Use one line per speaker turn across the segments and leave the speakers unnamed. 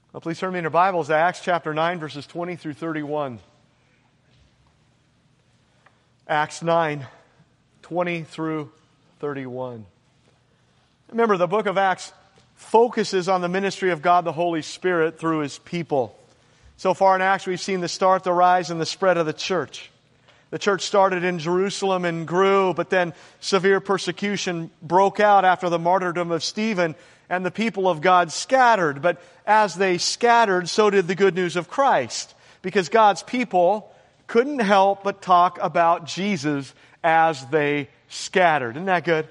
Well, please turn me in your Bibles to Acts chapter 9, verses 20 through 31. Acts 9, 20 through 31. Remember, the book of Acts focuses on the ministry of God the Holy Spirit through His people. So far in Acts, we've seen the start, the rise, and the spread of the church. The church started in Jerusalem and grew, but then severe persecution broke out after the martyrdom of Stephen, and the people of God scattered. But as they scattered, so did the good news of Christ, because God's people couldn't help but talk about Jesus as they scattered. Isn't that good?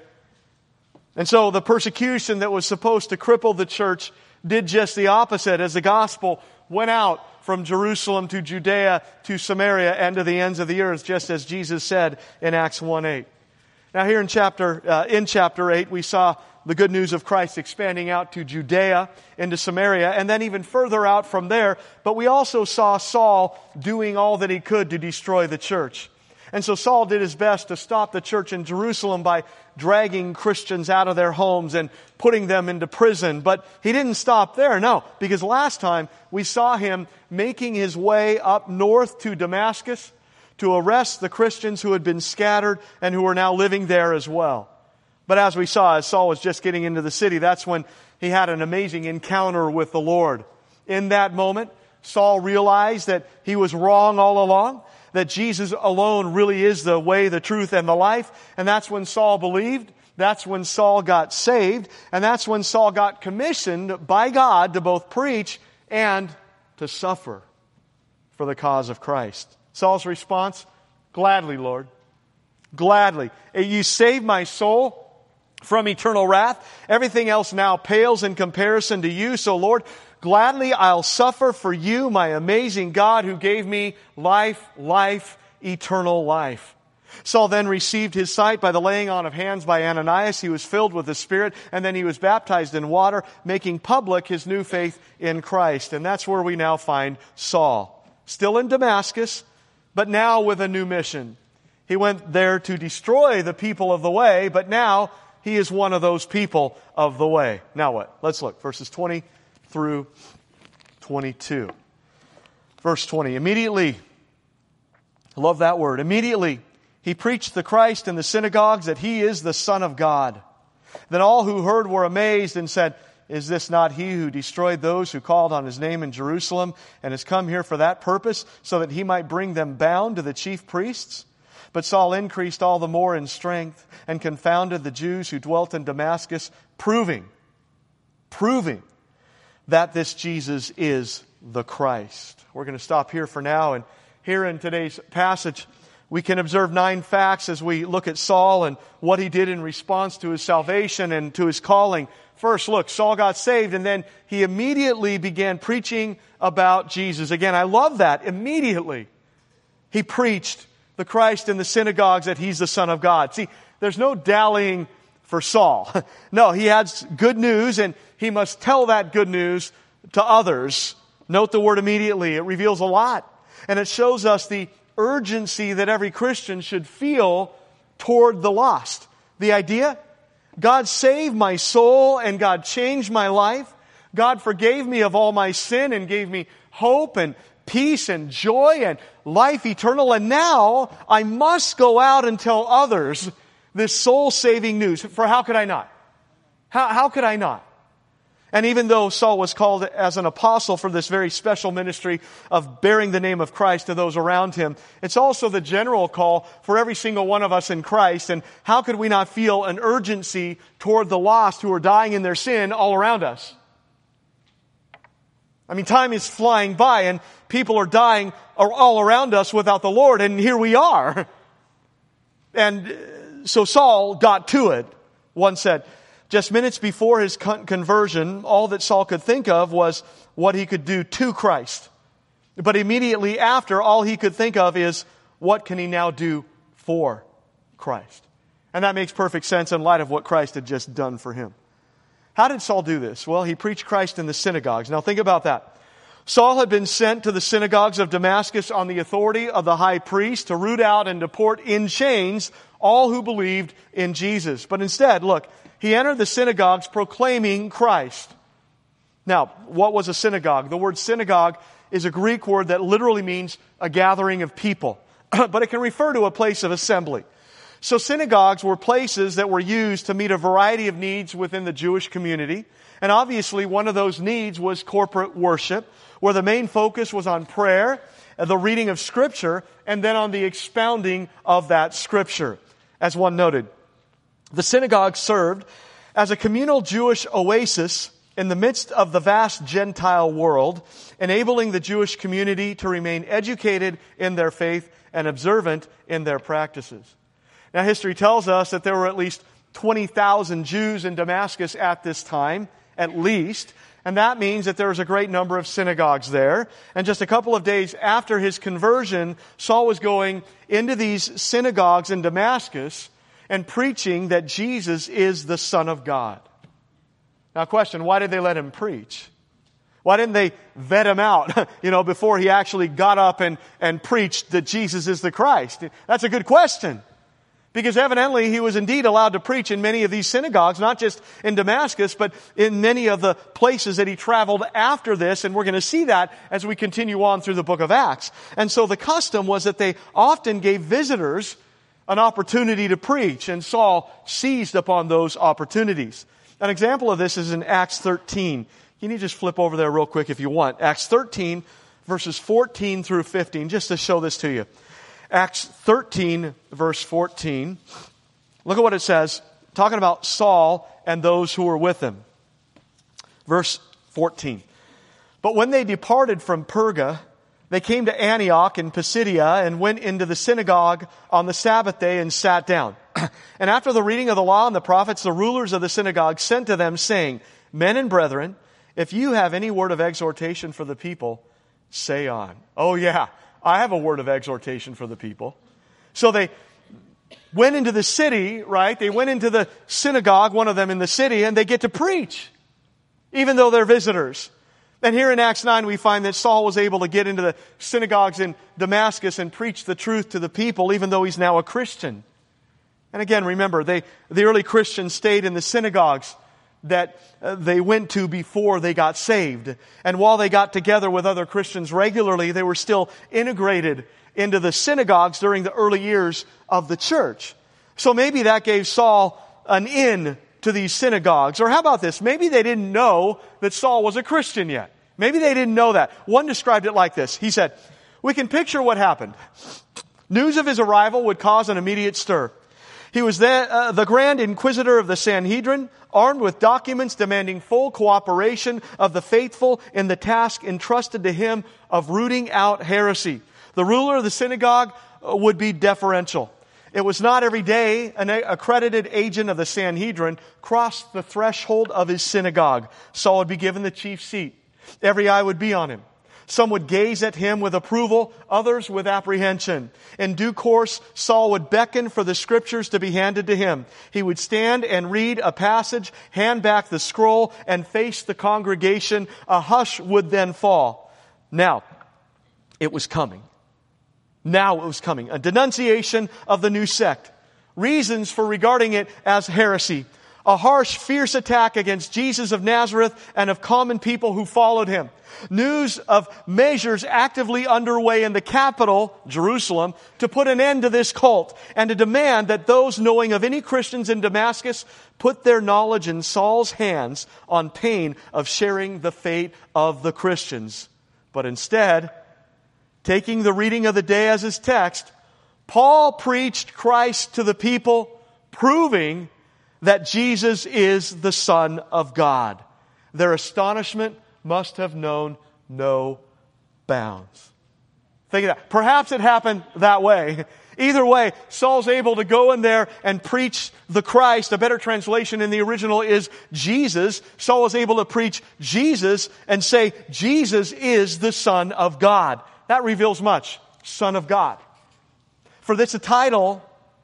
And so the persecution that was supposed to cripple the church did just the opposite, as the gospel went out from Jerusalem to Judea to Samaria and to the ends of the earth, just as Jesus said in Acts 1:8. Now here in chapter 8, we saw the good news of Christ expanding out to Judea, into Samaria, and then even further out from there. But we also saw Saul doing all that he could to destroy the church. And so Saul did his best to stop the church in Jerusalem by dragging Christians out of their homes and putting them into prison. But he didn't stop there, no, because last time we saw him making his way up north to Damascus to arrest the Christians who had been scattered and who were now living there as well. But as we saw, as Saul was just getting into the city, that's when he had an amazing encounter with the Lord. In that moment, Saul realized that he was wrong all along, that Jesus alone really is the way, the truth, and the life. And that's when Saul believed. That's when Saul got saved. And that's when Saul got commissioned by God to both preach and to suffer for the cause of Christ. Saul's response, "Gladly, Lord. Gladly. You saved my soul from eternal wrath. Everything else now pales in comparison to you. So Lord, gladly I'll suffer for you, my amazing God who gave me life, eternal life." Saul then received his sight by the laying on of hands by Ananias. He was filled with the Spirit, and then he was baptized in water, making public his new faith in Christ. And that's where we now find Saul. Still in Damascus, but now with a new mission. He went there to destroy the people of the way, but now he is one of those people of the way. Now what? Let's look. Verses 20 through 22. Verse 20. Immediately, I love that word. Immediately, he preached the Christ in the synagogues that he is the Son of God. Then all who heard were amazed and said, "Is this not he who destroyed those who called on his name in Jerusalem and has come here for that purpose, so that he might bring them bound to the chief priests?" But Saul increased all the more in strength and confounded the Jews who dwelt in Damascus, proving that this Jesus is the Christ. We're going to stop here for now. And here in today's passage, we can observe 9 facts as we look at Saul and what he did in response to his salvation and to his calling. First, look, Saul got saved, and then he immediately began preaching about Jesus. Again, I love that. Immediately, he preached the Christ in the synagogues that he's the Son of God. See, there's no dallying for Saul. No, he has good news, and he must tell that good news to others. Note the word immediately. It reveals a lot. And it shows us the urgency that every Christian should feel toward the lost. The idea, God saved my soul and God changed my life. God forgave me of all my sin and gave me hope and peace and joy and life eternal. And now I must go out and tell others this soul-saving news. For how could I not? How could I not? And even though Saul was called as an apostle for this very special ministry of bearing the name of Christ to those around him, it's also the general call for every single one of us in Christ. And how could we not feel an urgency toward the lost who are dying in their sin all around us? I mean, time is flying by and people are dying all around us without the Lord, and here we are. And so Saul got to it. One said, just minutes before his conversion, all that Saul could think of was what he could do to Christ. But immediately after, all he could think of is, what can he now do for Christ? And that makes perfect sense in light of what Christ had just done for him. How did Saul do this? Well, he preached Christ in the synagogues. Now think about that. Saul had been sent to the synagogues of Damascus on the authority of the high priest to root out and deport in chains all who believed in Jesus. But instead, look, he entered the synagogues proclaiming Christ. Now, what was a synagogue? The word synagogue is a Greek word that literally means a gathering of people, but it can refer to a place of assembly. So synagogues were places that were used to meet a variety of needs within the Jewish community. And obviously one of those needs was corporate worship, where the main focus was on prayer, the reading of Scripture, and then on the expounding of that Scripture. As one noted, the synagogue served as a communal Jewish oasis in the midst of the vast Gentile world, enabling the Jewish community to remain educated in their faith and observant in their practices. Now, history tells us that there were at least 20,000 Jews in Damascus at this time, at least, and that means that there was a great number of synagogues there. And just a couple of days after his conversion, Saul was going into these synagogues in Damascus and preaching that Jesus is the Son of God. Now, question, why did they let him preach? Why didn't they vet him out, before he actually got up and preached that Jesus is the Christ? That's a good question. Because evidently he was indeed allowed to preach in many of these synagogues, not just in Damascus, but in many of the places that he traveled after this. And we're going to see that as we continue on through the book of Acts. And so the custom was that they often gave visitors an opportunity to preach, and Saul seized upon those opportunities. An example of this is in Acts 13. Can you just flip over there real quick if you want? Acts 13, verses 14 through 15, just to show this to you. Acts 13, verse 14. Look at what it says, talking about Saul and those who were with him. Verse 14. But when they departed from Perga, they came to Antioch in Pisidia and went into the synagogue on the Sabbath day and sat down. And after the reading of the law and the prophets, the rulers of the synagogue sent to them, saying, Men and brethren, if you have any word of exhortation for the people, say on. Oh yeah, I have a word of exhortation for the people. So they went into the city, right? They went into the synagogue, one of them in the city, and they get to preach, even though they're visitors. And here in Acts 9, we find that Saul was able to get into the synagogues in Damascus and preach the truth to the people, even though he's now a Christian. And again, remember, the early Christians stayed in the synagogues that they went to before they got saved. And while they got together with other Christians regularly, they were still integrated into the synagogues during the early years of the church. So maybe that gave Saul an in to these synagogues. Or how about this? Maybe they didn't know that Saul was a Christian yet. Maybe they didn't know that. One described it like this. He said, we can picture what happened. News of his arrival would cause an immediate stir. He was the Grand Inquisitor of the Sanhedrin, armed with documents demanding full cooperation of the faithful in the task entrusted to him of rooting out heresy. The ruler of the synagogue would be deferential. It was not every day an accredited agent of the Sanhedrin crossed the threshold of his synagogue. Saul would be given the chief seat. Every eye would be on him. Some would gaze at him with approval, others with apprehension. In due course, Saul would beckon for the scriptures to be handed to him. He would stand and read a passage, hand back the scroll, and face the congregation. A hush would then fall. Now, it was coming. Now it was coming. A denunciation of the new sect. Reasons for regarding it as heresy. A harsh, fierce attack against Jesus of Nazareth and of common people who followed him. News of measures actively underway in the capital, Jerusalem, to put an end to this cult and to demand that those knowing of any Christians in Damascus put their knowledge in Saul's hands on pain of sharing the fate of the Christians. But instead, taking the reading of the day as his text, Paul preached Christ to the people, proving that Jesus is the Son of God. Their astonishment must have known no bounds. Think of that. Perhaps it happened that way. Either way, Saul's able to go in there and preach the Christ. A better translation in the original is Jesus. Saul was able to preach Jesus and say, Jesus is the Son of God. That reveals much. Son of God. For this is a title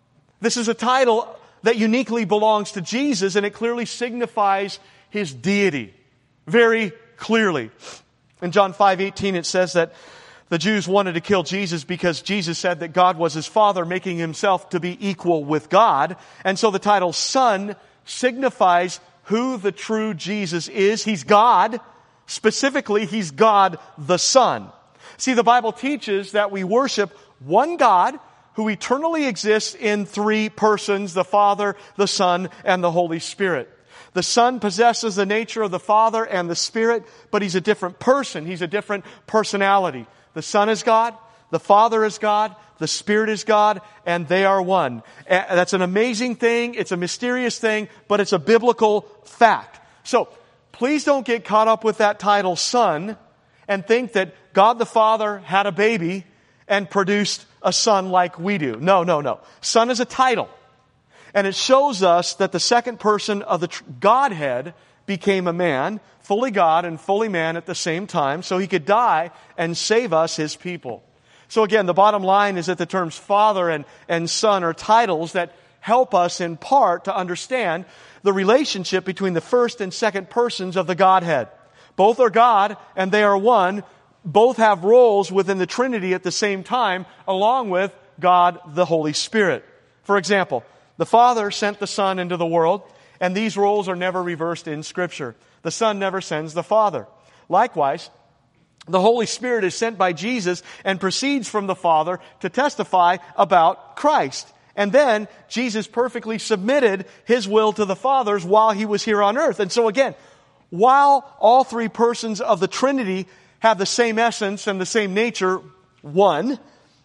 that uniquely belongs to Jesus, and it clearly signifies his deity. Very clearly. In John 5:18 it says that the Jews wanted to kill Jesus because Jesus said that God was his Father, making himself to be equal with God. And so the title Son signifies who the true Jesus is. He's God, Specifically, He's God the Son. See, the Bible teaches that we worship one God who eternally exists in three persons, the Father, the Son, and the Holy Spirit. The Son possesses the nature of the Father and the Spirit, but He's a different person. He's a different personality. The Son is God, the Father is God, the Spirit is God, and they are one. That's an amazing thing. It's a mysterious thing, but it's a biblical fact. So, please don't get caught up with that title, Son, and think that God the Father had a baby and produced a son like we do. No. Son is a title. And it shows us that the second person of the Godhead became a man, fully God and fully man at the same time, so He could die and save us, His people. So again, the bottom line is that the terms Father and Son are titles that help us in part to understand the relationship between the first and second persons of the Godhead. Both are God and they are one. Both have roles within the Trinity at the same time, along with God the Holy Spirit. For example, the Father sent the Son into the world, and these roles are never reversed in Scripture. The Son never sends the Father. Likewise, the Holy Spirit is sent by Jesus and proceeds from the Father to testify about Christ. And then Jesus perfectly submitted His will to the Father's while He was here on earth. And so again, while all three persons of the Trinity have the same essence and the same nature, one,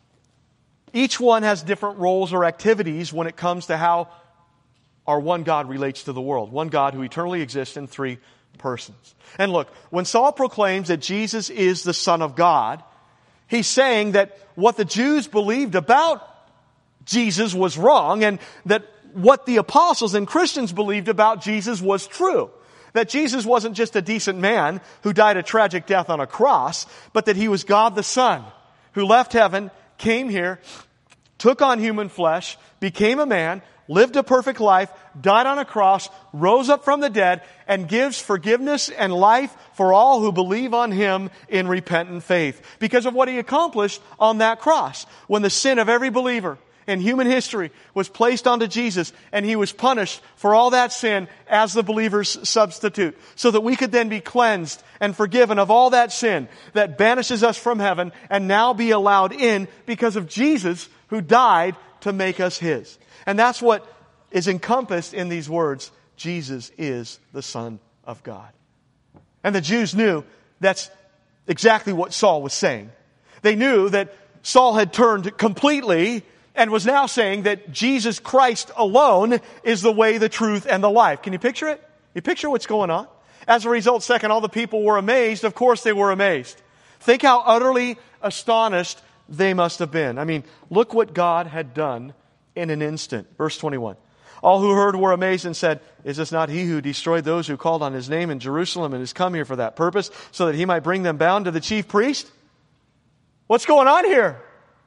each one has different roles or activities when it comes to how our one God relates to the world. One God who eternally exists in three persons. And look, when Saul proclaims that Jesus is the Son of God, he's saying that what the Jews believed about Jesus was wrong, and that what the apostles and Christians believed about Jesus was true. That Jesus wasn't just a decent man who died a tragic death on a cross, but that He was God the Son, who left heaven, came here, took on human flesh, became a man, lived a perfect life, died on a cross, rose up from the dead, and gives forgiveness and life for all who believe on Him in repentant faith. Because of what He accomplished on that cross, when the sin of every believer in human history was placed onto Jesus, and He was punished for all that sin as the believer's substitute, so that we could then be cleansed and forgiven of all that sin that banishes us from heaven and now be allowed in because of Jesus who died to make us His. And that's what is encompassed in these words, Jesus is the Son of God. And the Jews knew that's exactly what Saul was saying. They knew that Saul had turned completely and was now saying that Jesus Christ alone is the way, the truth, and the life. Can you picture it? You picture what's going on? As a result, second, all the people were amazed. Of course they were amazed. Think how utterly astonished they must have been. I mean, look what God had done in an instant. Verse 21. All who heard were amazed and said, is this not He who destroyed those who called on His name in Jerusalem and has come here for that purpose, so that He might bring them bound to the chief priest? What's going on here?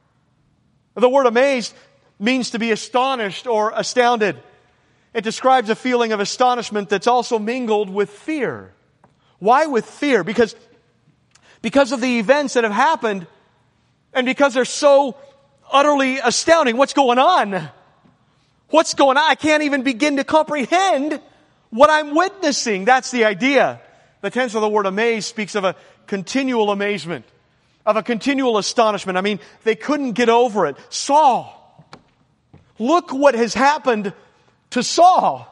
The word amazed means to be astonished or astounded. It describes a feeling of astonishment that's also mingled with fear. Why with fear? Because of the events that have happened, and because they're so utterly astounding. What's going on? What's going on? I can't even begin to comprehend what I'm witnessing. That's the idea. The tense of the word amazed speaks of a continual amazement, of a continual astonishment. I mean, they couldn't get over it. Saul. Look what has happened to Saul.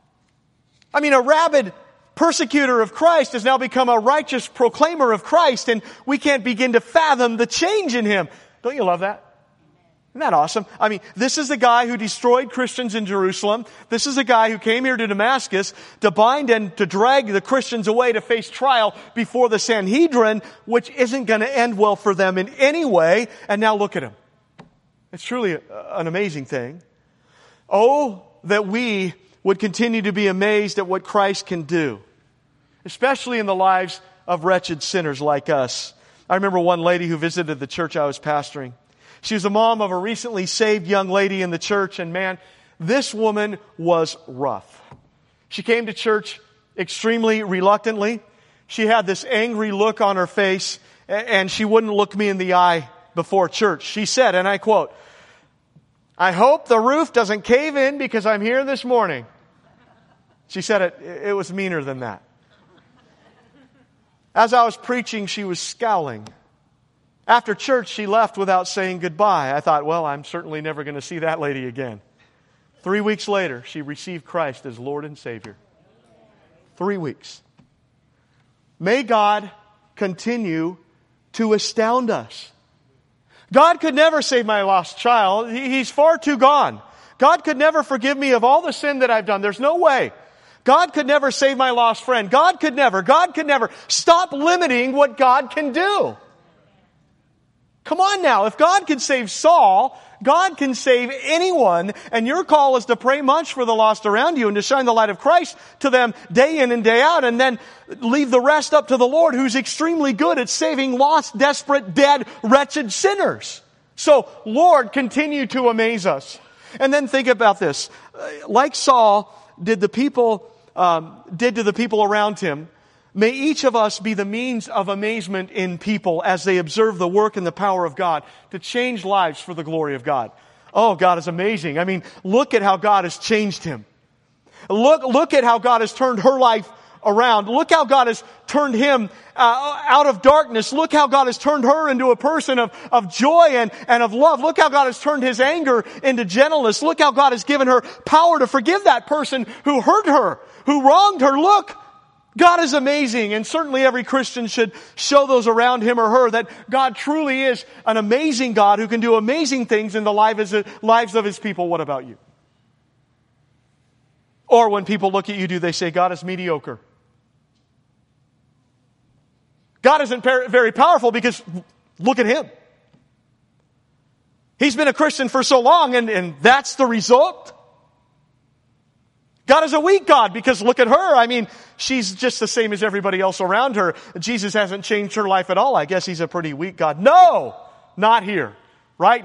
I mean, a rabid persecutor of Christ has now become a righteous proclaimer of Christ, and we can't begin to fathom the change in him. Don't you love that? Isn't that awesome? I mean, this is the guy who destroyed Christians in Jerusalem. This is the guy who came here to Damascus to bind and to drag the Christians away to face trial before the Sanhedrin, which isn't going to end well for them in any way. And now look at him. It's truly an amazing thing. Oh, that we would continue to be amazed at what Christ can do, especially in the lives of wretched sinners like us. I remember one lady who visited the church I was pastoring. She was a mom of a recently saved young lady in the church, and man, this woman was rough. She came to church extremely reluctantly. She had this angry look on her face, and she wouldn't look me in the eye before church. She said, and I quote, "I hope the roof doesn't cave in because I'm here this morning." She said it was meaner than that. As I was preaching, she was scowling. After church, she left without saying goodbye. I thought, well, I'm certainly never going to see that lady again. 3 weeks later, she received Christ as Lord and Savior. 3 weeks. May God continue to astound us. God could never save my lost child. He's far too gone. God could never forgive me of all the sin that I've done. There's no way. God could never save my lost friend. God could never. Stop limiting what God can do. Come on now. If God can save Saul, God can save anyone. And your call is to pray much for the lost around you and to shine the light of Christ to them day in and day out. And then leave the rest up to the Lord, who's extremely good at saving lost, desperate, dead, wretched sinners. So, Lord, continue to amaze us. And then think about this. Like Saul did to the people around him, may each of us be the means of amazement in people as they observe the work and the power of God to change lives for the glory of God. Oh, God is amazing. I mean, look at how God has changed him. Look at how God has turned her life around. Look how God has turned him out of darkness. Look how God has turned her into a person of joy and of love. Look how God has turned his anger into gentleness. Look how God has given her power to forgive that person who hurt her, who wronged her. Look, God is amazing, and certainly every Christian should show those around him or her that God truly is an amazing God who can do amazing things in the lives of his people. What about you? Or when people look at you, do they say, God is mediocre? God isn't very powerful because look at him. He's been a Christian for so long, and that's the result. God is a weak God because look at her. I mean, she's just the same as everybody else around her. Jesus hasn't changed her life at all. I guess he's a pretty weak God. No, not here. Right?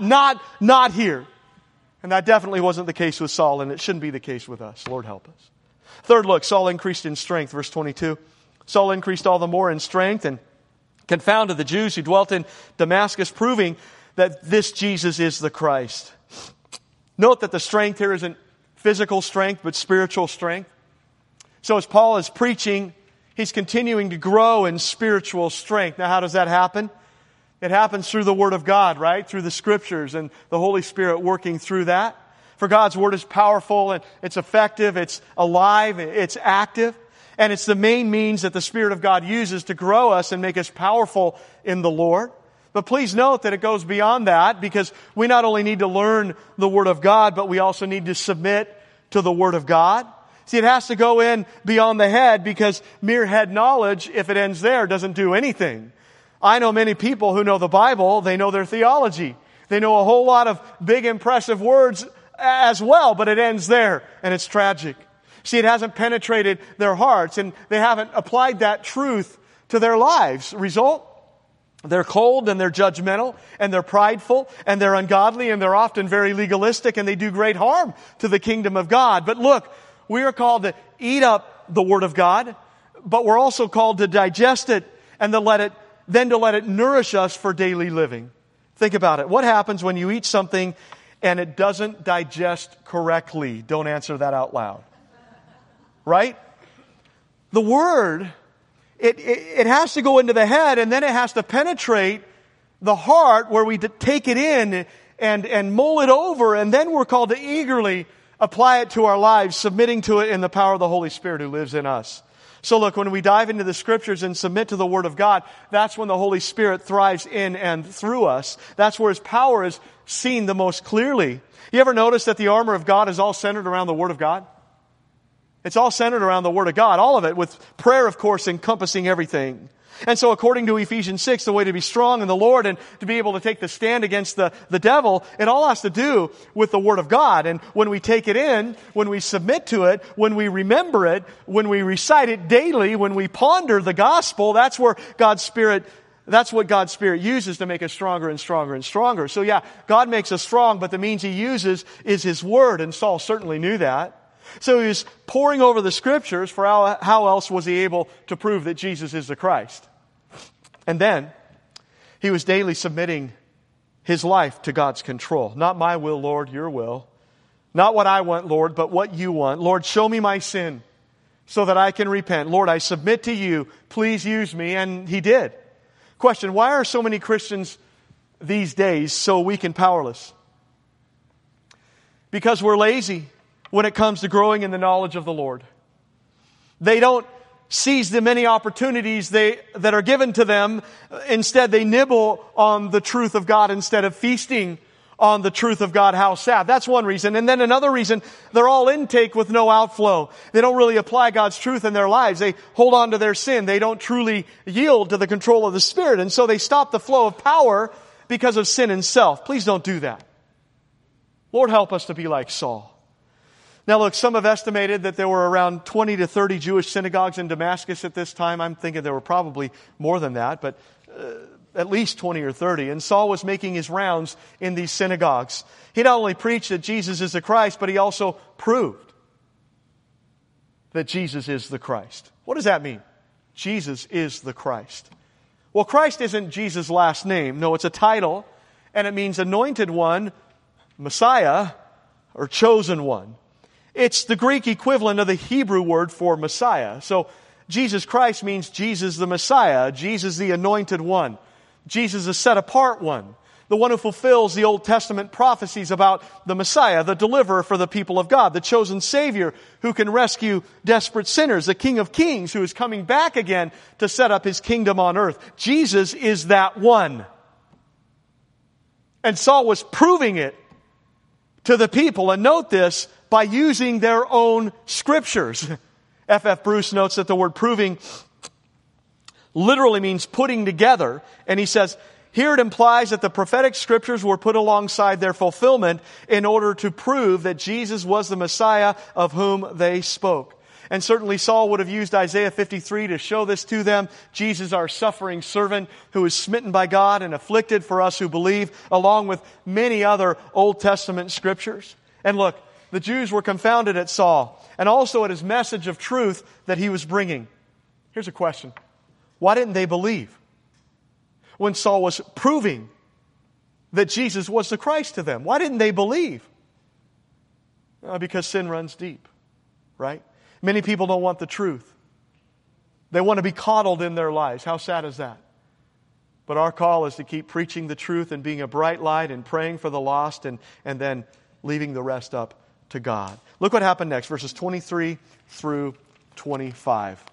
Not here. And that definitely wasn't the case with Saul, and it shouldn't be the case with us. Lord help us. Third look, Saul increased in strength. Verse 22. Saul increased all the more in strength and confounded the Jews who dwelt in Damascus, proving that this Jesus is the Christ. Note that the strength here isn't physical strength, but spiritual strength. So as Paul is preaching, he's continuing to grow in spiritual strength. Now, how does that happen? It happens through the Word of God, right? Through the Scriptures and the Holy Spirit working through that. For God's Word is powerful and it's effective, it's alive, it's active. And it's the main means that the Spirit of God uses to grow us and make us powerful in the Lord. But please note that it goes beyond that, because we not only need to learn the Word of God, but we also need to submit to the Word of God. See, it has to go in beyond the head, because mere head knowledge, if it ends there, doesn't do anything. I know many people who know the Bible, they know their theology. They know a whole lot of big, impressive words as well, but it ends there, and it's tragic. See, it hasn't penetrated their hearts, and they haven't applied that truth to their lives. Result? They're cold, and they're judgmental, and they're prideful, and they're ungodly, and they're often very legalistic, and they do great harm to the kingdom of God. But look, we are called to eat up the Word of God, but we're also called to digest it and to let it nourish us for daily living. Think about it. What happens when you eat something and it doesn't digest correctly? Don't answer that out loud. Right? The Word, it has to go into the head, and then it has to penetrate the heart, where we take it in and mull it over, and then we're called to eagerly apply it to our lives, submitting to it in the power of the Holy Spirit who lives in us. So look, when we dive into the Scriptures and submit to the Word of God, that's when the Holy Spirit thrives in and through us. That's where His power is seen the most clearly. You ever notice that the armor of God is all centered around the Word of God? It's all centered around the Word of God, all of it, with prayer, of course, encompassing everything. And so according to Ephesians 6, the way to be strong in the Lord and to be able to take the stand against the devil, it all has to do with the Word of God. And when we take it in, when we submit to it, when we remember it, when we recite it daily, when we ponder the gospel, that's what God's Spirit uses to make us stronger and stronger and stronger. So yeah, God makes us strong, but the means He uses is His Word, and Saul certainly knew that. So he was poring over the Scriptures, for how else was he able to prove that Jesus is the Christ? And then he was daily submitting his life to God's control. Not my will, Lord, your will. Not what I want, Lord, but what you want. Lord, show me my sin. so that I can repent. Lord, I submit to you. Please use me. And he did. Question, why are so many Christians these days so weak and powerless? Because we're lazy when it comes to growing in the knowledge of the Lord. They don't seize the many opportunities that are given to them. Instead, they nibble on the truth of God instead of feasting on the truth of God. How sad. That's one reason. And then another reason, they're all intake with no outflow. They don't really apply God's truth in their lives. They hold on to their sin. They don't truly yield to the control of the Spirit. And so they stop the flow of power because of sin and self. Please don't do that. Lord, help us to be like Saul. Now look, some have estimated that there were around 20 to 30 Jewish synagogues in Damascus at this time. I'm thinking there were probably more than that, but at least 20 or 30. And Saul was making his rounds in these synagogues. He not only preached that Jesus is the Christ, but he also proved that Jesus is the Christ. What does that mean? Jesus is the Christ. Well, Christ isn't Jesus' last name. No, it's a title, and it means anointed one, Messiah, or chosen one. It's the Greek equivalent of the Hebrew word for Messiah. So Jesus Christ means Jesus the Messiah, Jesus the anointed one, Jesus the set apart one, the one who fulfills the Old Testament prophecies about the Messiah, the deliverer for the people of God, the chosen Savior who can rescue desperate sinners, the King of Kings who is coming back again to set up His kingdom on earth. Jesus is that one. And Saul was proving it to the people. And note this, by using their own scriptures. F.F. Bruce notes that the word proving literally means putting together. And he says, here it implies that the prophetic scriptures were put alongside their fulfillment in order to prove that Jesus was the Messiah of whom they spoke. And certainly Saul would have used Isaiah 53 to show this to them. Jesus, our suffering servant, who is smitten by God and afflicted for us who believe, along with many other Old Testament scriptures. And look, the Jews were confounded at Saul and also at his message of truth that he was bringing. Here's a question. Why didn't they believe when Saul was proving that Jesus was the Christ to them? Why didn't they believe? Because sin runs deep, right? Many people don't want the truth. They want to be coddled in their lives. How sad is that? But our call is to keep preaching the truth and being a bright light and praying for the lost and then leaving the rest up to God. Look what happened next, verses 23 through 25.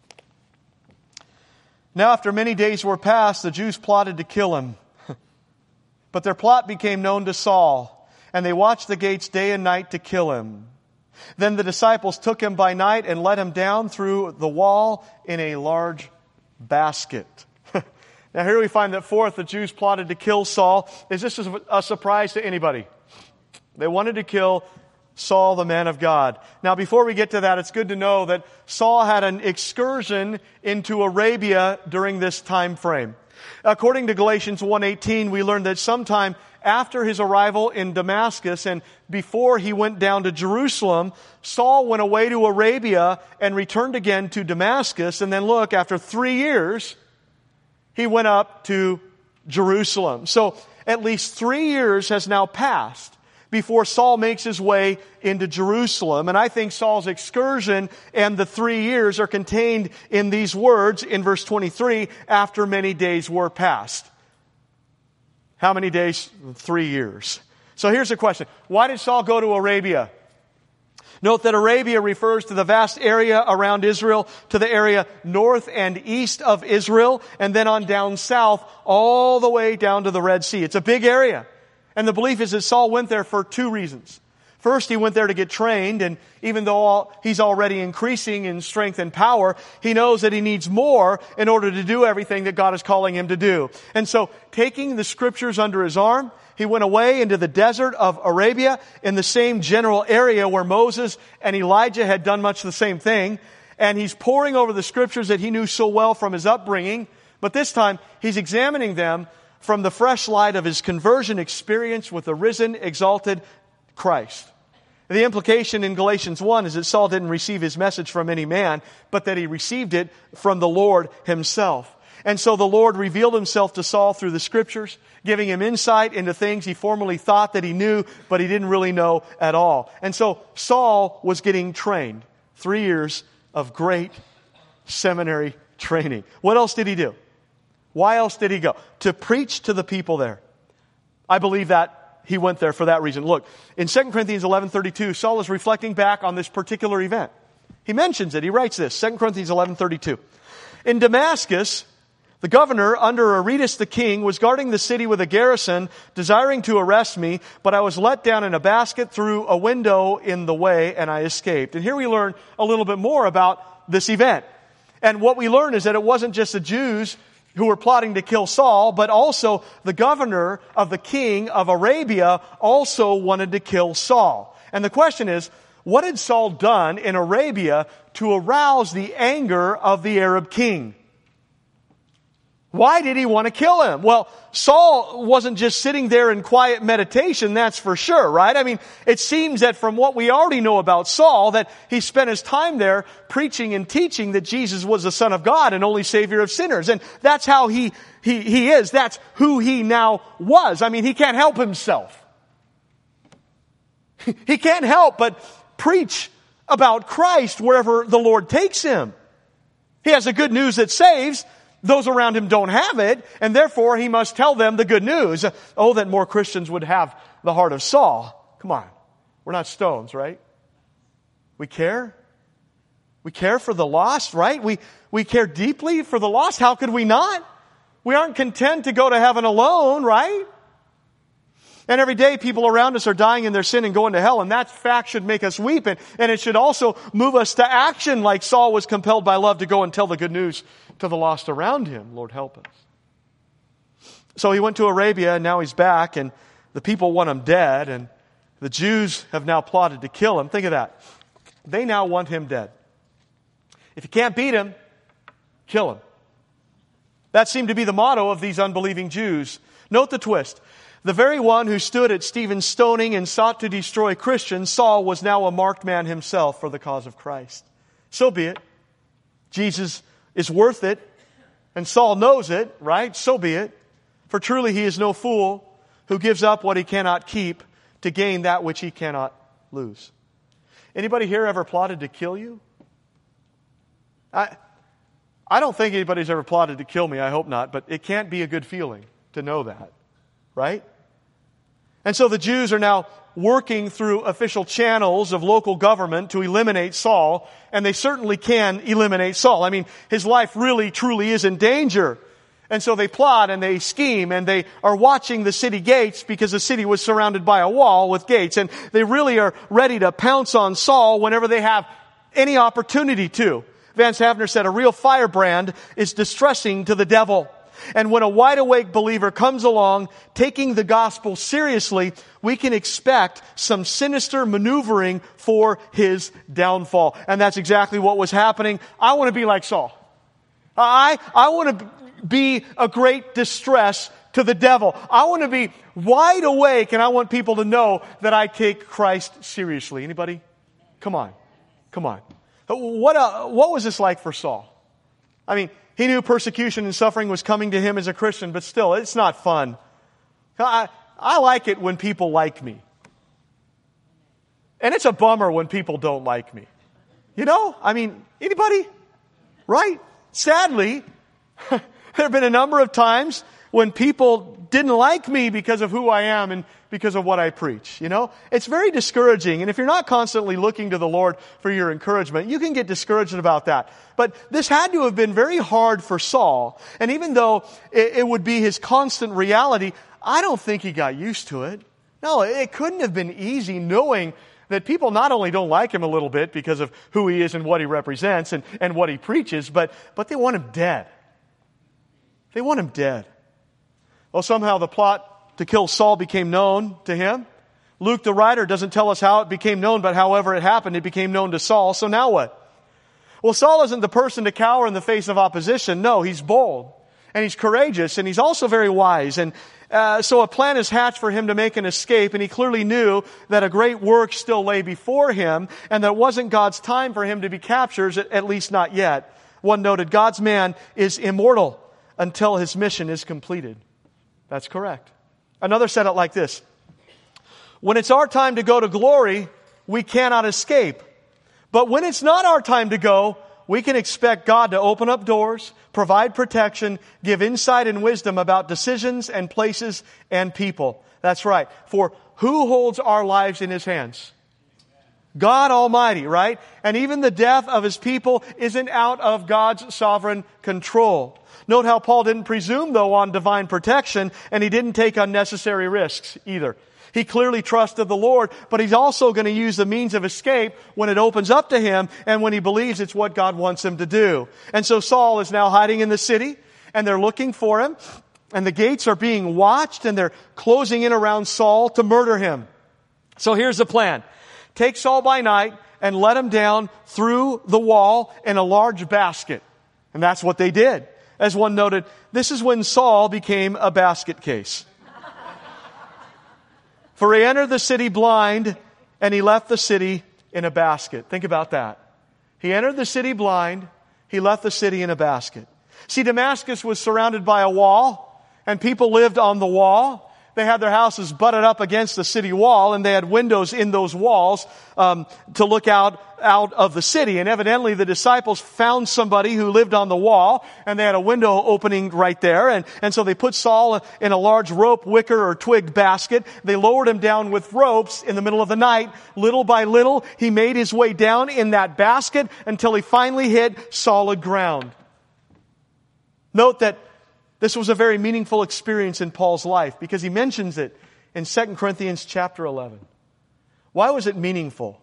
Now after many days were passed, the Jews plotted to kill him. But their plot became known to Saul, and they watched the gates day and night to kill him. Then the disciples took him by night and let him down through the wall in a large basket. Now here we find that fourth, the Jews plotted to kill Saul. Is this a surprise to anybody? They wanted to kill Saul, the man of God. Now, before we get to that, it's good to know that Saul had an excursion into Arabia during this time frame. According to Galatians 1:18, we learned that sometime after his arrival in Damascus and before he went down to Jerusalem, Saul went away to Arabia and returned again to Damascus. And then look, after 3 years, he went up to Jerusalem. So at least 3 years has now passed before Saul makes his way into Jerusalem. And I think Saul's excursion and the 3 years are contained in these words in verse 23, after many days were passed. How many days? 3 years. So here's the question. Why did Saul go to Arabia? Note that Arabia refers to the vast area around Israel, to the area north and east of Israel, and then on down south, all the way down to the Red Sea. It's a big area. And the belief is that Saul went there for two reasons. First, he went there to get trained, and even though he's already increasing in strength and power, he knows that he needs more in order to do everything that God is calling him to do. And so, taking the scriptures under his arm, he went away into the desert of Arabia in the same general area where Moses and Elijah had done much the same thing. And he's poring over the scriptures that he knew so well from his upbringing, but this time he's examining them from the fresh light of his conversion experience with the risen, exalted Christ. The implication in Galatians 1 is that Saul didn't receive his message from any man, but that he received it from the Lord himself. And so the Lord revealed himself to Saul through the scriptures, giving him insight into things he formerly thought that he knew, but he didn't really know at all. And so Saul was getting trained. 3 years of great seminary training. What else did he do? Why else did he go? To preach to the people there. I believe that he went there for that reason. Look, in 2 Corinthians 11:32, Saul is reflecting back on this particular event. He mentions it. He writes this, 2 Corinthians 11:32. In Damascus, the governor under Aretas the king was guarding the city with a garrison, desiring to arrest me, but I was let down in a basket through a window in the way, and I escaped. And here we learn a little bit more about this event. And what we learn is that it wasn't just the Jews who were plotting to kill Saul, but also the governor of the king of Arabia also wanted to kill Saul. And the question is, what had Saul done in Arabia to arouse the anger of the Arab king? Why did he want to kill him? Well, Saul wasn't just sitting there in quiet meditation, that's for sure, right? I mean, it seems that from what we already know about Saul, that he spent his time there preaching and teaching that Jesus was the Son of God and only Savior of sinners. And that's how he is. That's who he now was. I mean, he can't help himself. He can't help but preach about Christ wherever the Lord takes him. He has the good news that saves. Those around him don't have it, and therefore he must tell them the good news. Oh, that more Christians would have the heart of Saul. Come on. We're not stones, right? We care. We care for the lost, right? We care deeply for the lost. How could we not? We aren't content to go to heaven alone, right? And every day people around us are dying in their sin and going to hell, and that fact should make us weep, and it should also move us to action like Saul was compelled by love to go and tell the good news to the lost around him. Lord, help us. So he went to Arabia, and now he's back, and the people want him dead, and the Jews have now plotted to kill him. Think of that. They now want him dead. If you can't beat him, kill him. That seemed to be the motto of these unbelieving Jews. Note the twist. The very one who stood at Stephen's stoning and sought to destroy Christians, Saul, was now a marked man himself for the cause of Christ. So be it. Jesus is worth it, and Saul knows it, right? So be it. For truly he is no fool who gives up what he cannot keep to gain that which he cannot lose. Anybody here ever plotted to kill you? I don't think anybody's ever plotted to kill me. I hope not, but it can't be a good feeling to know that. Right? And so the Jews are now working through official channels of local government to eliminate Saul, and they certainly can eliminate Saul. I mean, his life really, truly is in danger. And so they plot and they scheme, and they are watching the city gates because the city was surrounded by a wall with gates, and they really are ready to pounce on Saul whenever they have any opportunity to. Vance Havner said, a real firebrand is distressing to the devil. And when a wide-awake believer comes along, taking the gospel seriously, we can expect some sinister maneuvering for his downfall. And that's exactly what was happening. I want to be like Saul. I want to be a great distress to the devil. I want to be wide awake, and I want people to know that I take Christ seriously. Anybody? Come on. Come on. What was this like for Saul? I mean, he knew persecution and suffering was coming to him as a Christian, but still, it's not fun. I like it when people like me. And it's a bummer when people don't like me. You know? I mean, anybody? Right? Sadly, there have been a number of times when people didn't like me because of who I am and because of what I preach. You know? It's very discouraging. And if you're not constantly looking to the Lord for your encouragement, you can get discouraged about that. But this had to have been very hard for Saul. And even though it would be his constant reality, I don't think he got used to it. No, it couldn't have been easy knowing that people not only don't like him a little bit because of who he is and what he represents and what he preaches, but they want him dead. They want him dead. Well, somehow the plot to kill Saul became known to him. Luke, the writer, doesn't tell us how it became known, but however it happened, it became known to Saul. So now what? Well, Saul isn't the person to cower in the face of opposition. No, he's bold, and he's courageous, and he's also very wise. And so a plan is hatched for him to make an escape, and he clearly knew that a great work still lay before him, and that it wasn't God's time for him to be captured, at least not yet. One noted, God's man is immortal until his mission is completed. That's correct. Another said it like this. When it's our time to go to glory, we cannot escape. But when it's not our time to go, we can expect God to open up doors, provide protection, give insight and wisdom about decisions and places and people. That's right. For who holds our lives in His hands? God Almighty, right? And even the death of His people isn't out of God's sovereign control. Note how Paul didn't presume, though, on divine protection, and he didn't take unnecessary risks either. He clearly trusted the Lord, but he's also going to use the means of escape when it opens up to him and when he believes it's what God wants him to do. And so Saul is now hiding in the city, and they're looking for him, and the gates are being watched, and they're closing in around Saul to murder him. So here's the plan. Take Saul by night and let him down through the wall in a large basket. And that's what they did. As one noted, this is when Saul became a basket case. For he entered the city blind, and he left the city in a basket. Think about that. He entered the city blind, he left the city in a basket. See, Damascus was surrounded by a wall, and people lived on the wall. They had their houses butted up against the city wall, and they had windows in those walls to look out of the city. And evidently the disciples found somebody who lived on the wall, and they had a window opening right there. And so they put Saul in a large rope, wicker, or twig basket. They lowered him down with ropes in the middle of the night. Little by little, he made his way down in that basket until he finally hit solid ground. Note that this was a very meaningful experience in Paul's life because he mentions it in 2 Corinthians chapter 11. Why was it meaningful?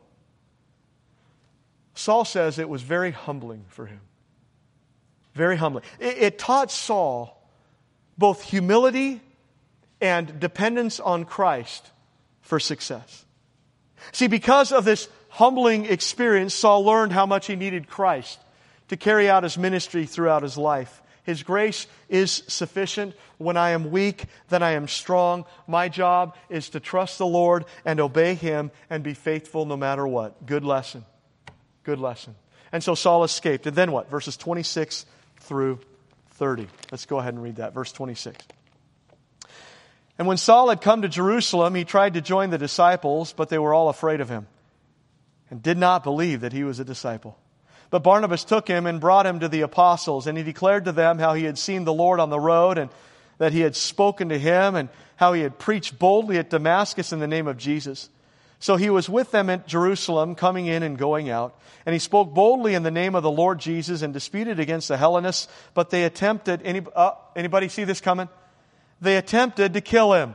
Saul says it was very humbling for him. Very humbling. It taught Saul both humility and dependence on Christ for success. See, because of this humbling experience, Saul learned how much he needed Christ to carry out his ministry throughout his life. His grace is sufficient. When I am weak, then I am strong. My job is to trust the Lord and obey Him and be faithful no matter what. Good lesson. Good lesson. And so Saul escaped. And then what? Verses 26 through 30. Let's go ahead and read that. Verse 26. And when Saul had come to Jerusalem, he tried to join the disciples, but they were all afraid of him and did not believe that he was a disciple. But Barnabas took him and brought him to the apostles, and he declared to them how he had seen the Lord on the road and that he had spoken to him and how he had preached boldly at Damascus in the name of Jesus. So he was with them at Jerusalem, coming in and going out. And he spoke boldly in the name of the Lord Jesus and disputed against the Hellenists. But they attempted, anybody see this coming? They attempted to kill him.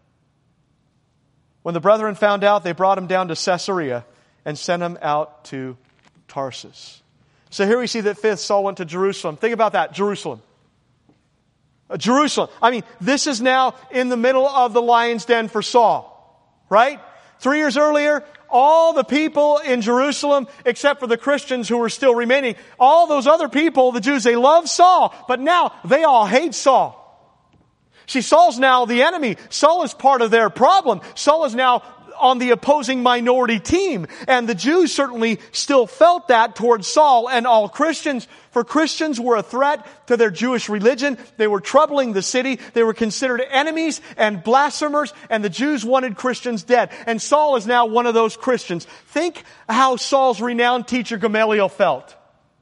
When the brethren found out, they brought him down to Caesarea and sent him out to Tarsus. So here we see that fifth, Saul went to Jerusalem. Think about that, Jerusalem. Jerusalem. I mean, this is now in the middle of the lion's den for Saul, right? 3 years earlier, all the people in Jerusalem, except for the Christians who were still remaining, all those other people, the Jews, they loved Saul, but now they all hate Saul. See, Saul's now the enemy. Saul is part of their problem. Saul is now on the opposing minority team. And the Jews certainly still felt that towards Saul and all Christians. For Christians were a threat to their Jewish religion. They were troubling the city. They were considered enemies and blasphemers. And the Jews wanted Christians dead. And Saul is now one of those Christians. Think how Saul's renowned teacher Gamaliel felt.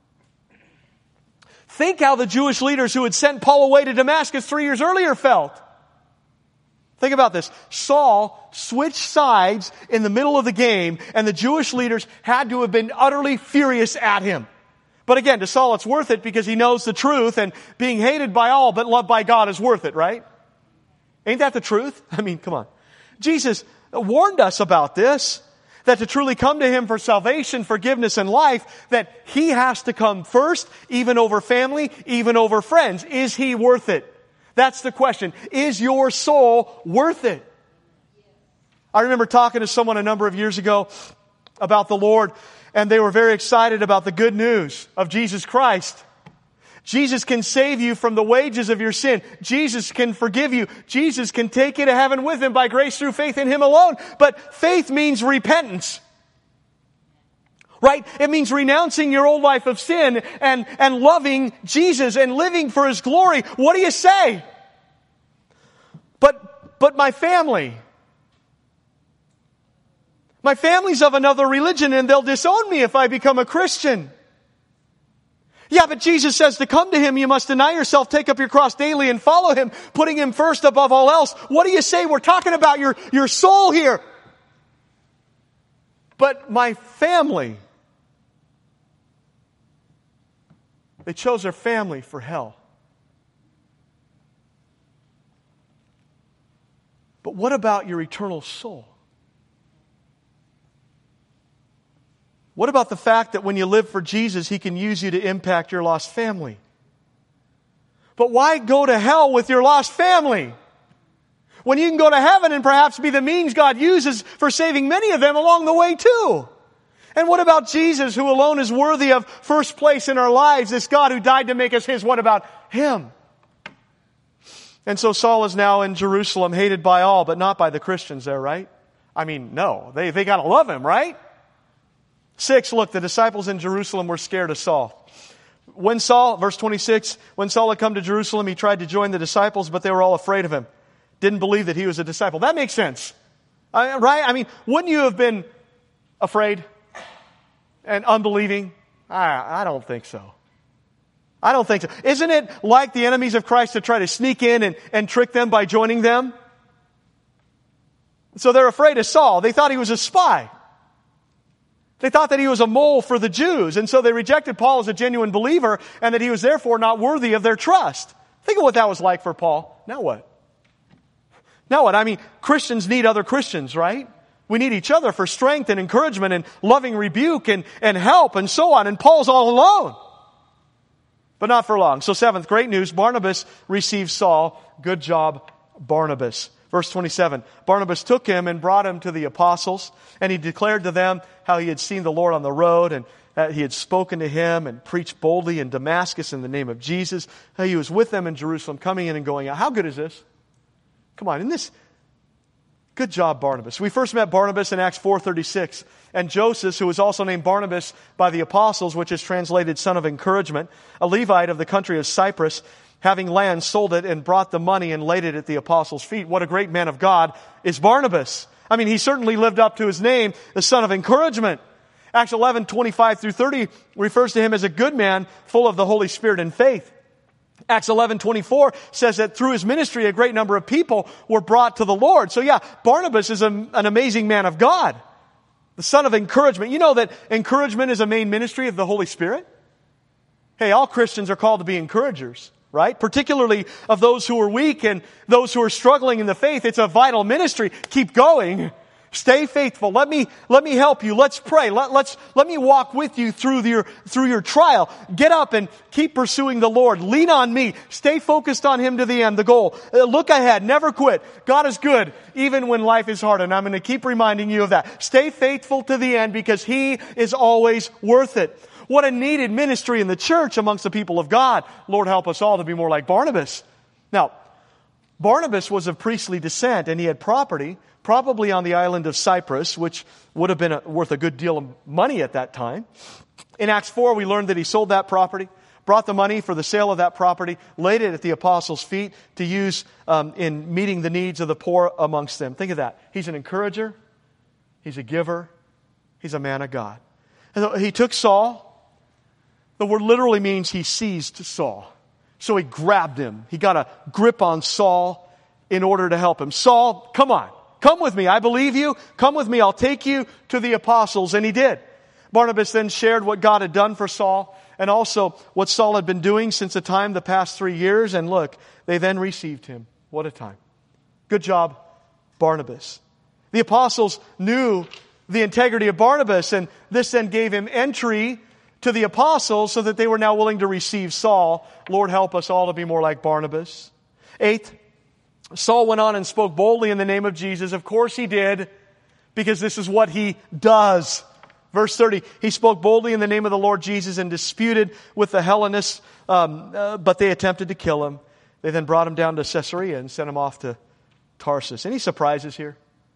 Think how the Jewish leaders who had sent Paul away to Damascus 3 years earlier felt. Think about this. Saul switched sides in the middle of the game, and the Jewish leaders had to have been utterly furious at him. But again, to Saul it's worth it because he knows the truth, and being hated by all but loved by God is worth it, right? Ain't that the truth? I mean, come on. Jesus warned us about this, that to truly come to Him for salvation, forgiveness, and life, that He has to come first, even over family, even over friends. Is He worth it? That's the question. Is your soul worth it? I remember talking to someone a number of years ago about the Lord, and they were very excited about the good news of Jesus Christ. Jesus can save you from the wages of your sin. Jesus can forgive you. Jesus can take you to heaven with Him by grace through faith in Him alone. But faith means repentance. Right? It means renouncing your old life of sin and loving Jesus and living for His glory. What do you say? But my family's of another religion and they'll disown me if I become a Christian. Yeah, but Jesus says to come to Him, you must deny yourself, take up your cross daily and follow Him, putting Him first above all else. What do you say? We're talking about your soul here. But my family, they chose their family for hell. But what about your eternal soul? What about the fact that when you live for Jesus, He can use you to impact your lost family? But why go to hell with your lost family when you can go to heaven and perhaps be the means God uses for saving many of them along the way too? And what about Jesus, who alone is worthy of first place in our lives, this God who died to make us His? What about Him? And so Saul is now in Jerusalem, hated by all, but not by the Christians there, right? I mean, no. They got to love him, right? 6, look, the disciples in Jerusalem were scared of Saul. When Saul, verse 26, when Saul had come to Jerusalem, he tried to join the disciples, but they were all afraid of him. Didn't believe that he was a disciple. That makes sense, right? I mean, wouldn't you have been afraid and unbelieving? I don't think so. I don't think so. Isn't it like the enemies of Christ to try to sneak in and trick them by joining them? So they're afraid of Saul. They thought he was a spy. They thought that he was a mole for the Jews. And so they rejected Paul as a genuine believer and that he was therefore not worthy of their trust. Think of what that was like for Paul. Now what? Now what? I mean, Christians need other Christians, right? We need each other for strength and encouragement and loving rebuke and help and so on. And Paul's all alone. But not for long. So 7th, great news. Barnabas received Saul. Good job, Barnabas. Verse 27, Barnabas took him and brought him to the apostles, and he declared to them how he had seen the Lord on the road, and that he had spoken to him and preached boldly in Damascus in the name of Jesus. How he was with them in Jerusalem, coming in and going out. How good is this? Come on, isn't this? Good job, Barnabas. We first met Barnabas in Acts 4:36. And Joseph, who was also named Barnabas by the apostles, which is translated son of encouragement, a Levite of the country of Cyprus, having land, sold it and brought the money and laid it at the apostles' feet. What a great man of God is Barnabas. I mean, he certainly lived up to his name, the son of encouragement. Acts 11:25-30 refers to him as a good man, full of the Holy Spirit and faith. Acts 11:24 says that through his ministry, a great number of people were brought to the Lord. So yeah, Barnabas is an amazing man of God. The son of encouragement. You know that encouragement is a main ministry of the Holy Spirit? Hey, all Christians are called to be encouragers, right? Particularly of those who are weak and those who are struggling in the faith. It's a vital ministry. Keep going. Stay faithful. Let me help you. Let's pray. Let me walk with you through your trial. Get up and keep pursuing the Lord. Lean on me. Stay focused on Him to the end, the goal. Look ahead. Never quit. God is good, even when life is hard. And I'm going to keep reminding you of that. Stay faithful to the end because He is always worth it. What a needed ministry in the church amongst the people of God. Lord, help us all to be more like Barnabas. Now, Barnabas was of priestly descent and he had property, probably on the island of Cyprus, which would have been worth a good deal of money at that time. In Acts 4, we learned that he sold that property, brought the money for the sale of that property, laid it at the apostles' feet to use in meeting the needs of the poor amongst them. Think of that. He's an encourager. He's a giver. He's a man of God. And so he took Saul. The word literally means he seized Saul. So he grabbed him. He got a grip on Saul in order to help him. Saul, come on. Come with me. I believe you. Come with me. I'll take you to the apostles. And he did. Barnabas then shared what God had done for Saul and also what Saul had been doing since the past 3 years. And look, they then received him. What a time. Good job, Barnabas. The apostles knew the integrity of Barnabas, and this then gave him entry to the apostles so that they were now willing to receive Saul. Lord, help us all to be more like Barnabas. 8th, Saul went on and spoke boldly in the name of Jesus. Of course he did, because this is what he does. Verse 30, he spoke boldly in the name of the Lord Jesus and disputed with the Hellenists, but they attempted to kill him. They then brought him down to Caesarea and sent him off to Tarsus. Any surprises here?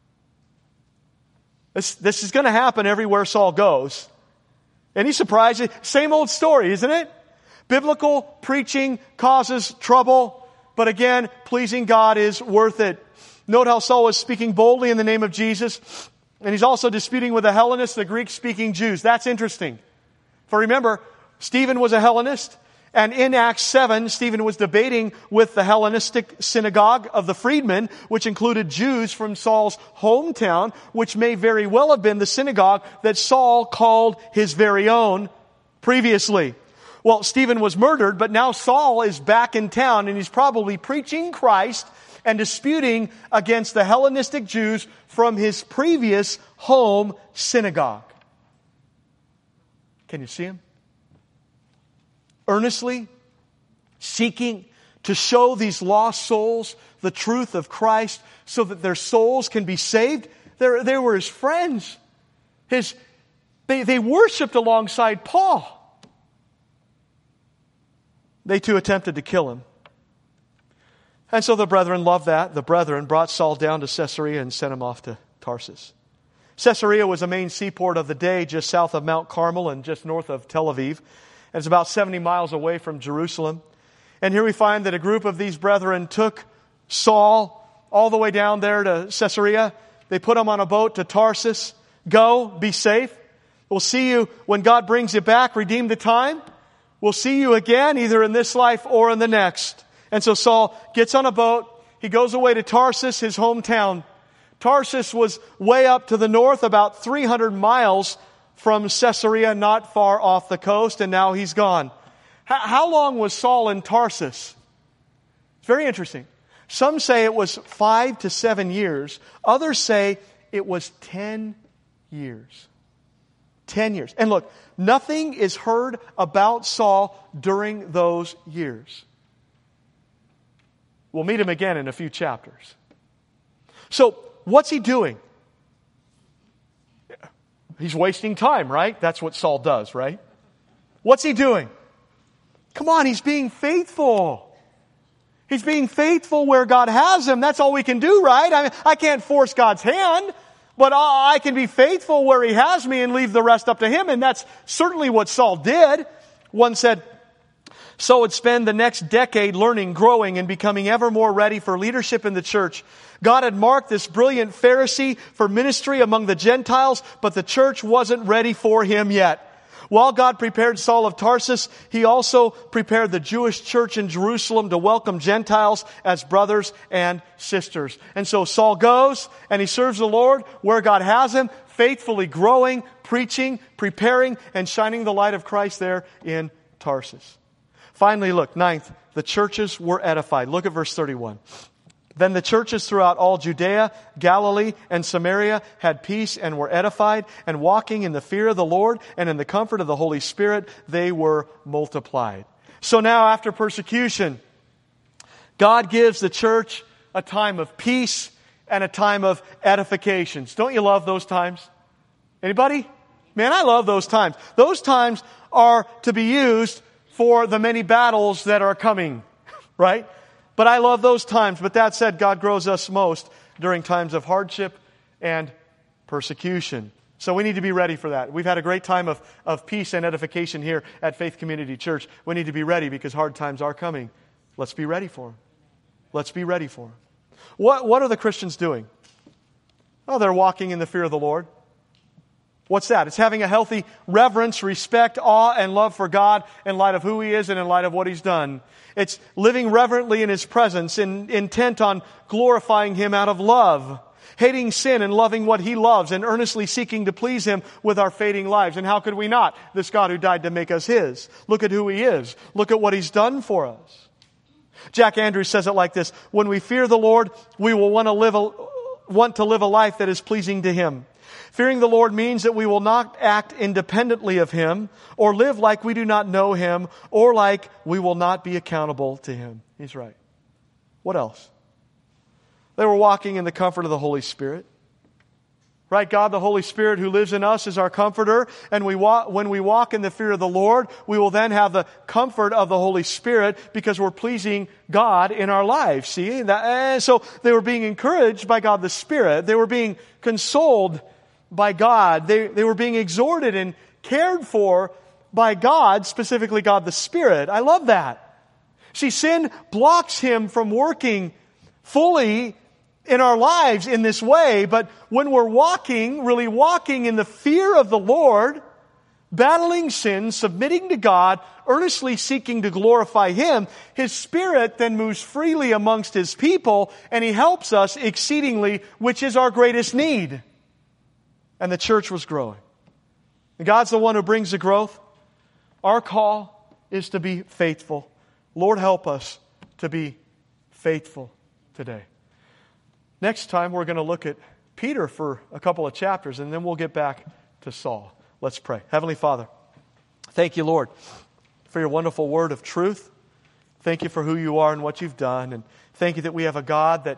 This is going to happen everywhere Saul goes. Any surprises? Same old story, isn't it? Biblical preaching causes trouble. But again, pleasing God is worth it. Note how Saul was speaking boldly in the name of Jesus. And he's also disputing with the Hellenists, the Greek-speaking Jews. That's interesting. For remember, Stephen was a Hellenist. And in Acts 7, Stephen was debating with the Hellenistic synagogue of the freedmen, which included Jews from Saul's hometown, which may very well have been the synagogue that Saul called his very own previously. Well, Stephen was murdered, but now Saul is back in town, and he's probably preaching Christ and disputing against the Hellenistic Jews from his previous home synagogue. Can you see him? Earnestly seeking to show these lost souls the truth of Christ so that their souls can be saved. They were his friends. They worshiped alongside Paul. They too attempted to kill him. And so the brethren loved that. The brethren brought Saul down to Caesarea and sent him off to Tarsus. Caesarea was a main seaport of the day just south of Mount Carmel and just north of Tel Aviv. And it's about 70 miles away from Jerusalem. And here we find that a group of these brethren took Saul all the way down there to Caesarea. They put him on a boat to Tarsus. Go, be safe. We'll see you when God brings you back. Redeem the time. We'll see you again, either in this life or in the next. And so Saul gets on a boat. He goes away to Tarsus, his hometown. Tarsus was way up to the north, about 300 miles from Caesarea, not far off the coast, and now he's gone. How long was Saul in Tarsus? It's very interesting. Some say it was 5 to 7 years. Others say it was 10 years. 10 years. And look, nothing is heard about Saul during those years. We'll meet him again in a few chapters. So, what's he doing? He's wasting time, right? That's what Saul does, right? What's he doing? Come on, he's being faithful. He's being faithful where God has him. That's all we can do, right? I mean, I can't force God's hand, but I can be faithful where He has me and leave the rest up to Him. And that's certainly what Saul did. One said, Saul would spend the next decade learning, growing, and becoming ever more ready for leadership in the church. God had marked this brilliant Pharisee for ministry among the Gentiles, but the church wasn't ready for him yet. While God prepared Saul of Tarsus, He also prepared the Jewish church in Jerusalem to welcome Gentiles as brothers and sisters. And so Saul goes and he serves the Lord where God has him, faithfully growing, preaching, preparing, and shining the light of Christ there in Tarsus. Finally, look, ninth, the churches were edified. Look at verse 31. Then the churches throughout all Judea, Galilee, and Samaria had peace and were edified, and walking in the fear of the Lord and in the comfort of the Holy Spirit, they were multiplied. So now, after persecution, God gives the church a time of peace and a time of edifications. Don't you love those times? Anybody? Man, I love those times. Those times are to be used for the many battles that are coming, right? But I love those times. But that said, God grows us most during times of hardship and persecution. So we need to be ready for that. We've had a great time of peace and edification here at Faith Community Church. We need to be ready because hard times are coming. Let's be ready for them. Let's be ready for them. What are the Christians doing? Oh, they're walking in the fear of the Lord. What's that? It's having a healthy reverence, respect, awe, and love for God in light of who He is and in light of what He's done. It's living reverently in His presence, intent on glorifying Him out of love, hating sin and loving what He loves, and earnestly seeking to please Him with our fading lives. And how could we not? This God who died to make us His. Look at who He is. Look at what He's done for us. Jack Andrews says it like this: when we fear the Lord, we will want to live a life that is pleasing to Him. Fearing the Lord means that we will not act independently of Him, or live like we do not know Him, or like we will not be accountable to Him. He's right. What else? They were walking in the comfort of the Holy Spirit. Right? God, the Holy Spirit who lives in us, is our comforter. And when we walk in the fear of the Lord, we will then have the comfort of the Holy Spirit because we're pleasing God in our lives. See? And so they were being encouraged by God the Spirit. They were being consoled by God. They were being exhorted and cared for by God, specifically God the Spirit. I love that. See, sin blocks Him from working fully in our lives in this way, but when we're really walking in the fear of the Lord, battling sin, submitting to God, earnestly seeking to glorify Him, His Spirit then moves freely amongst His people, and He helps us exceedingly, which is our greatest need. And the church was growing. And God's the one who brings the growth. Our call is to be faithful. Lord, help us to be faithful today. Next time, we're going to look at Peter for a couple of chapters, and then we'll get back to Saul. Let's pray. Heavenly Father, thank you, Lord, for your wonderful word of truth. Thank you for who you are and what you've done. And thank you that we have a God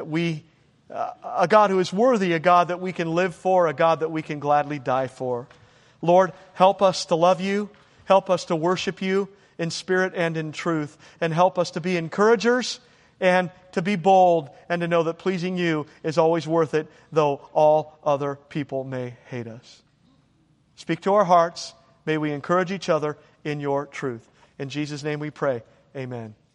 a God who is worthy, a God that we can live for, a God that we can gladly die for. Lord, help us to love you. Help us to worship you in spirit and in truth. And help us to be encouragers and to be bold and to know that pleasing you is always worth it, though all other people may hate us. Speak to our hearts. May we encourage each other in your truth. In Jesus' name we pray. Amen.